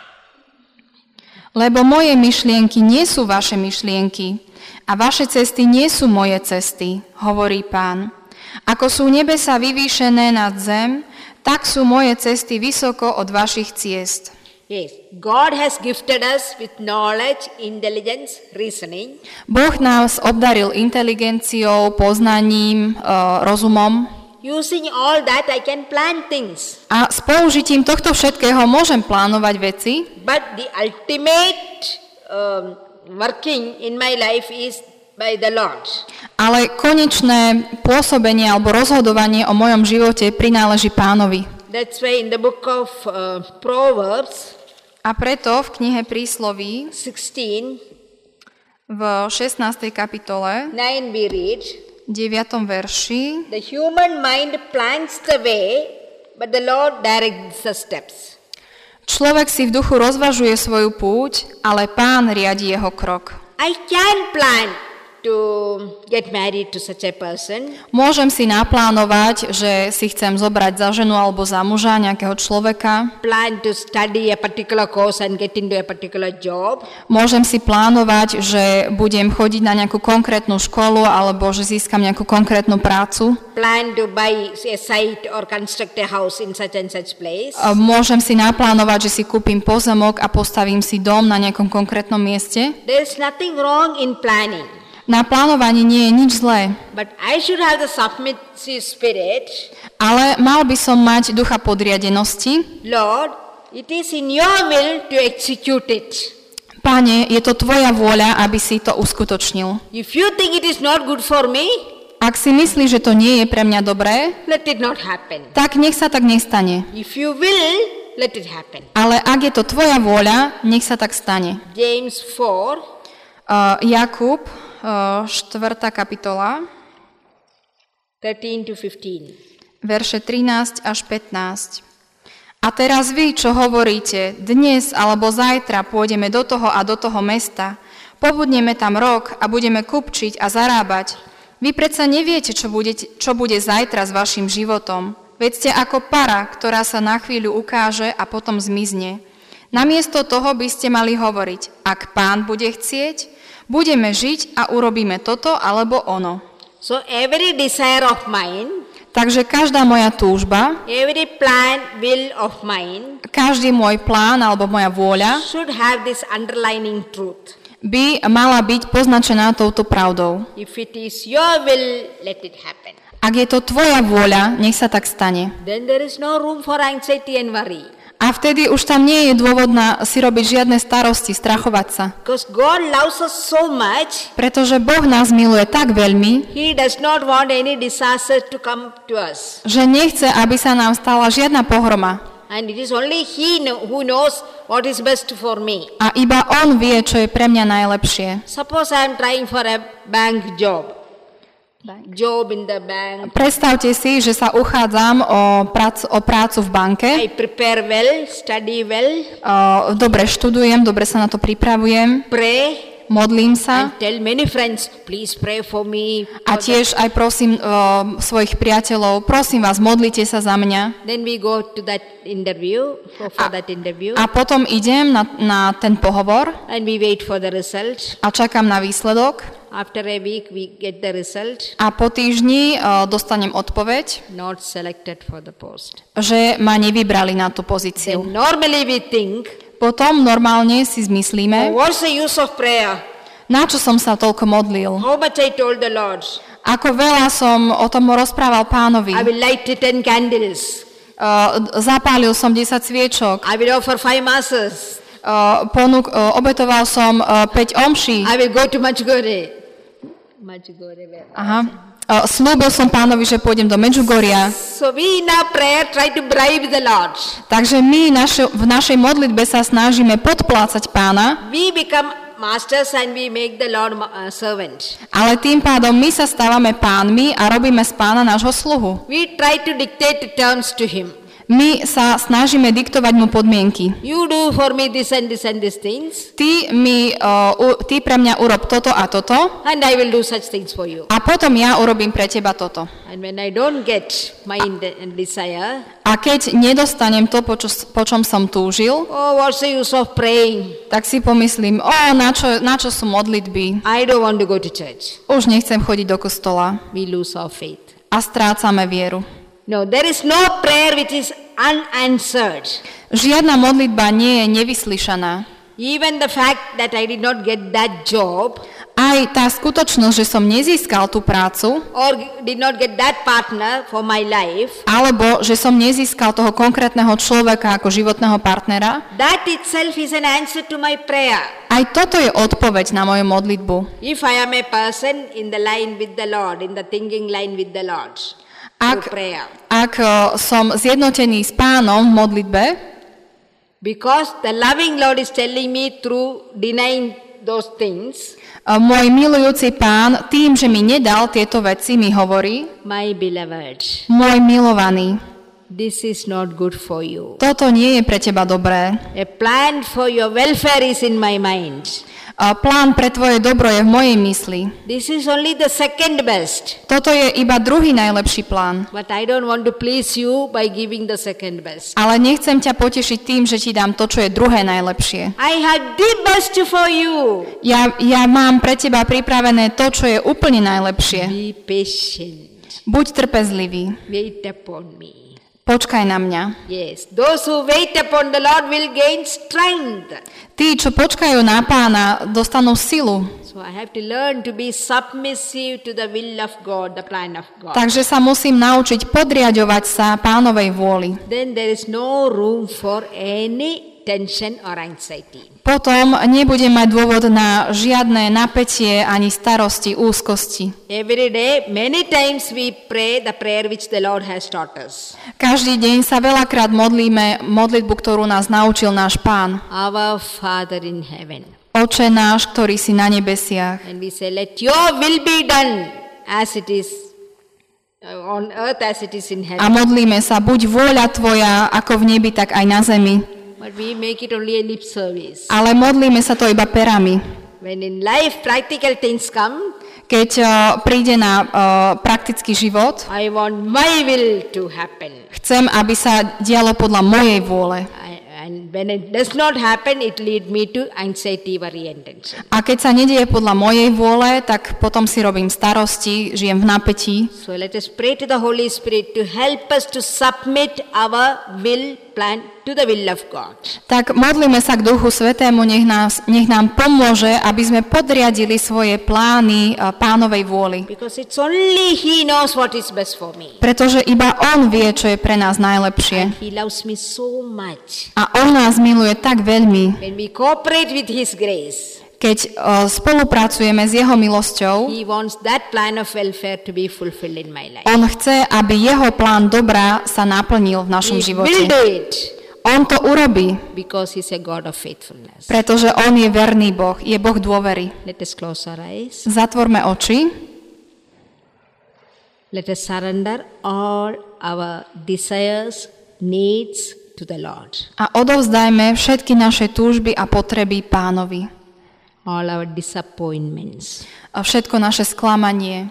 Lebo moje myšlienky nie sú vaše myšlienky a vaše cesty nie sú moje cesty, hovorí Pán. Ako sú nebesá vyvýšené nad zem, tak sú moje cesty vysoko od vašich ciest. Yes, God has gifted us with knowledge, intelligence, reasoning. Boh nás obdaril inteligenciou, poznaním, e, rozumom. Using all that, I can plan things. A s použitím tohto všetkého môžem plánovať veci, But the ultimate um, working in my life is by the Lord. ale konečné pôsobenie alebo rozhodovanie o mojom živote prináleží Pánovi. That's why in the book of uh, Proverbs A preto v knihe Prísloví sixteen, v šestnástej kapitole, nine we read, deviatom verši, the human mind plans the way, but the Lord directs the steps. človek si v duchu rozvažuje svoju púť, ale Pán riadi jeho krok. I can plan to get married to such a person. Môžem si naplánovať, že si chcem zobrať za ženu alebo za muža nejakého človeka. Plan to study a particular course and get into a particular job. Môžem si plánovať, že budem chodiť na nejakú konkrétnu školu alebo že získam nejakú konkrétnu prácu. Plan to buy a site or construct a house in such and such place. A môžem si naplánovať, že si kúpim pozemok a postavím si dom na nejakom konkrétnom mieste. There is nothing wrong in planning. Na plánovaní nie je nič zlé, But I should have the submissive spirit. ale mal by som mať ducha podriadenosti. Lord, it is in your will to execute it. Pane, je to tvoja vôľa, aby si to uskutočnil. If you think it is not good for me, Ak si myslíš, že to nie je pre mňa dobré, let it not happen. tak nech sa tak nestane. If you will, let it happen. Ale ak je to tvoja vôľa, nech sa tak stane. James four, Uh, Jakub, uh, štvrtá kapitola, thirteen to fifteen. verše trinásť až pätnásť. A teraz vy, čo hovoríte, dnes alebo zajtra pôjdeme do toho a do toho mesta, pobudneme tam rok a budeme kupčiť a zarábať. Vy predsa neviete, čo bude, čo bude zajtra s vašim životom. Veď ste ako para, ktorá sa na chvíľu ukáže a potom zmizne. Namiesto toho by ste mali hovoriť, ak Pán bude chcieť, budeme žiť a urobíme toto alebo ono. So every desire of mine, Takže každá moja túžba, every plan, will of mine každý môj plán alebo moja vôľa should have this underlining truth. by mala byť poznačená touto pravdou. If it is your will, let it happen. Ak je to tvoja vôľa, nech sa tak stane. Then there is no room for anxiety and worry. A vtedy už tam nie je dôvod na si robiť žiadne starosti, strachovať sa. Because God loves us so much, Pretože Boh nás miluje tak veľmi, He does not want any disaster to come to us. že nechce, aby sa nám stala žiadna pohroma. And it is only He know, who knows what is best for me. A iba On vie, čo je pre mňa najlepšie. Suppose I am trying for a bank job. job in the bank. Predstavte si, že sa uchádzam o, prac, o prácu v banke. I prepare well, study well, O, dobre študujem, dobre sa na to pripravujem, pray, modlím sa and tell many friends, please pray for me. a tiež aj prosím o, svojich priateľov, prosím vás, modlite sa za mňa. Then we go to that interview, for, for that interview, A potom idem na, na ten pohovor and we wait for the result. a čakám na výsledok. After a week, we get the result. A po týždni o, dostanem odpoveď, Not selected for the post. že ma nevybrali na tú pozíciu. Then normally we think, Potom normálne si oh, zmyslíme, what's the use of prayer? na čo som sa toľko modlil. How much I told the Lord? Ako veľa som o tom rozprával pánovi. I will light ten candles. Uh, zapálil som desať sviečok. I will offer five masses. Uh, ponúk, uh, obetoval som uh, päť omší. I will go to Majgore. Majgore. where- Aha. Uh, slúbil som pánovi, že pôjdem do Medžugoria. So we in our prayer try to bribe the Lord. Takže my našo, v našej modlitbe sa snažíme podplácať pána, We become masters and we make the Lord uh, servant. ale tým pádom my sa stávame pánmi a robíme z pána nášho sluhu. We try to dictate the terms to him. My sa snažíme diktovať mu podmienky. You do for me this and this and these things, Ty, mi, uh, u, ty pre mňa urob toto a toto and I will do such things for you. a potom ja urobím pre teba toto. And when I don't get my in- desire, A keď nedostanem to, po, čo, po čom som túžil, oh, what's the use of praying? tak si pomyslím, o, na čo, na čo sú modlitby? I don't want to go to church. Už nechcem chodiť do kostola. We lose our faith. A strácame vieru. No, there is no prayer which is unanswered. Žiadna modlitba nie je nevyslyšaná. Even the fact that I did not get that job Aj tá skutočnosť, že som nezískal tú prácu, or did not get that partner for my life, alebo že som nezískal toho konkrétneho človeka ako životného partnera, that itself is an answer to my prayer. aj toto je odpoveď na moju modlitbu. If I am a person in the line with the Lord, in the thinking line with the Lord, Ak, through prayer, ak o, som zjednotený s pánom v modlitbe, because the loving Lord is telling me through denying those things, o, môj milujúci pán tým, že mi nedal tieto veci, mi hovorí, my beloved, môj milovaný, this is not good for you. toto nie je pre teba dobré. A plan for your welfare is in my mind. O, plán pre tvoje dobro je v mojej mysli. This is only the second best. Toto je iba druhý najlepší plán. But I don't want to please you by giving the second best. Ale nechcem ťa potešiť tým, že ti dám to, čo je druhé najlepšie. I have the best for you. Ja, ja mám pre teba pripravené to, čo je úplne najlepšie. Be patient. Buď trpezlivý. Wait upon me. Počkaj na mňa. Yes, those who wait upon the Lord will gain strength. Tí, čo počkajú na pána, dostanú silu. So I have to learn to be submissive to the will of God, the plan of God. Takže sa musím naučiť podriadovať sa pánovej vôli. Then there is no room for any tension or anxiety. Potom nebudem mať dôvod na žiadne napätie ani starosti, úzkosti. Every day, many times we pray the prayer which the Lord has taught us. Každý deň sa veľakrát modlíme modlitbu, ktorú nás naučil náš pán. Our Father in heaven. Oče náš, ktorý si na nebesiach. And we say, let your will be done as it is uh, on earth as it is in A heaven. modlíme sa, buď vôľa tvoja, ako v nebi, tak aj na zemi. But we make it only a lip service. Ale modlíme sa to iba perami. When in life practical things come, Keď uh, príde na uh, praktický život, I want my will to happen. chcem, aby sa dialo podľa mojej vôle. I, and when it does not happen, it lead me to anxiety, worry and tension. A keď sa nedieje podľa mojej vôle, tak potom si robím starosti, žijem v napätí. So let us pray to the Holy Spirit to help us to submit our will plan to the will of God. Tak modlíme sa k Duchu Svätému, nech, nás, nech nám pomôže, aby sme podriadili svoje plány uh, pánovej vôli. Because it's only He knows what is best for me. Pretože iba On vie, čo je pre nás najlepšie. He loves me so much. A On nás miluje tak veľmi. When we cooperate with His grace, Keď uh, spolupracujeme s Jeho milosťou, He wants that plan of welfare to be fulfilled in my life. On chce, aby Jeho plán dobra sa naplnil v našom He will živote. do it On to urobí, because He's a God of faithfulness. pretože On je verný Boh, je Boh dôvery. Let us close our eyes. Zatvorme oči. Let us surrender all our desires, needs to the Lord. A odovzdajme všetky naše túžby a potreby Pánovi. All our disappointments. A všetko naše sklamanie.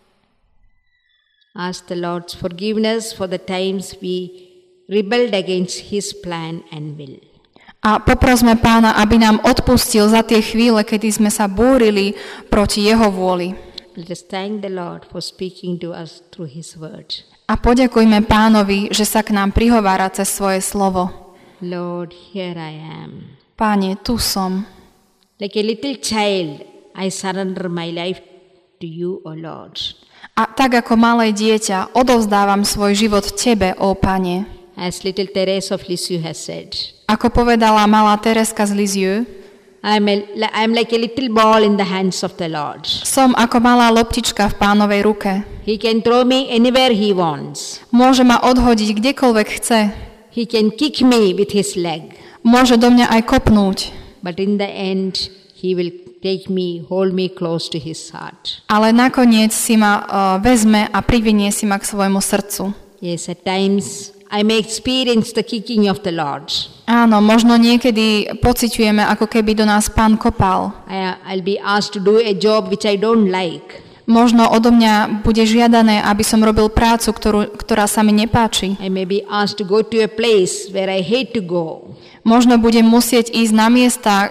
Ask the Lord's forgiveness for the times we rebelled against His plan and will. A poprosme Pána, aby nám odpustil za tie chvíle, kedy sme sa búrili proti Jeho vôli. Let us thank the Lord for speaking to us through His word. A poďakujme Pánovi, že sa k nám prihovára cez svoje slovo. Lord, here I am. Páne, tu som. Like a little child, I surrender my life to you, O Lord. A tak ako malé dieťa, odovzdávam svoj život Tebe, ó Pane. As little Therese of Lisieux has said, Ako povedala malá Tereska z Lisieux, I'm, a, I'm like a little ball in the hands of the Lord. som ako malá loptička v Pánovej ruke. He can throw me anywhere He wants. Môže ma odhodiť kdekoľvek chce. He can kick me with His leg. Môže do mňa aj kopnúť. But in the end, He will take me, hold me close to His heart. Ale nakoniec si ma uh, vezme a privinie si ma k svojmu srdcu. Yes, at times I may experience the kicking of the Lord. Áno, možno niekedy pociťujeme, ako keby do nás Pán kopal. I, I'll be asked to do a job which I don't like. Možno odo mňa bude žiadané, aby som robil prácu, ktorú, ktorá sa mi nepáči. I may be asked to go to a place where I hate to go. Možno budem musieť ísť na miesta,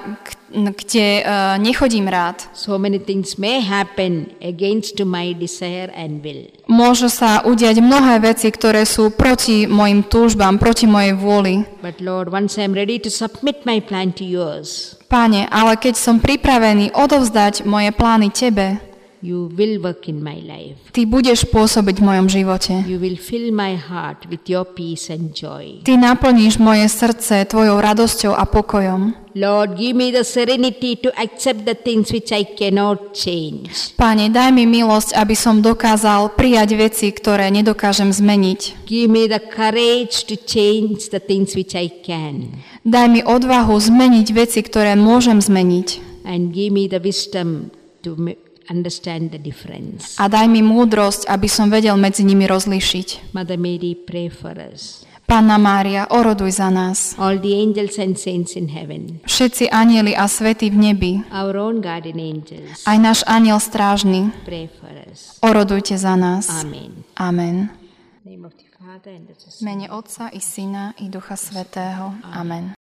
kde uh, nechodím rád. So many things may happen against my desire and will. Môžu sa udiať mnohé veci, ktoré sú proti mojim túžbám, proti mojej vôli. But Lord, once I am ready to submit my plan to yours, Páne, ale keď som pripravený odovzdať moje plány Tebe, you will work in my life. Ty budeš pôsobiť v mojom živote. You will fill my heart with your peace and joy. Ty naplníš moje srdce Tvojou radosťou a pokojom. Lord, give me the serenity to accept the things which I cannot change. Páne, daj mi milosť, aby som dokázal prijať veci, ktoré nedokážem zmeniť. Give me the courage to change the things which I can. Daj mi odvahu zmeniť veci, ktoré môžem zmeniť. And give me the wisdom to understand the difference. A daj mi múdrosť, aby som vedel medzi nimi rozlíšiť. Mother Mary, pray for us. Panna Mária, oroduj za nás. All the angels and saints in heaven. Všetci anjeli a svety v nebi. Our own guardian angels. Aj náš anjel strážny. Pray for us. Orodujte za nás. Amen. Amen. In the name of the Father and of the V Son. mene Otca i Syna i Ducha Svätého. Amen.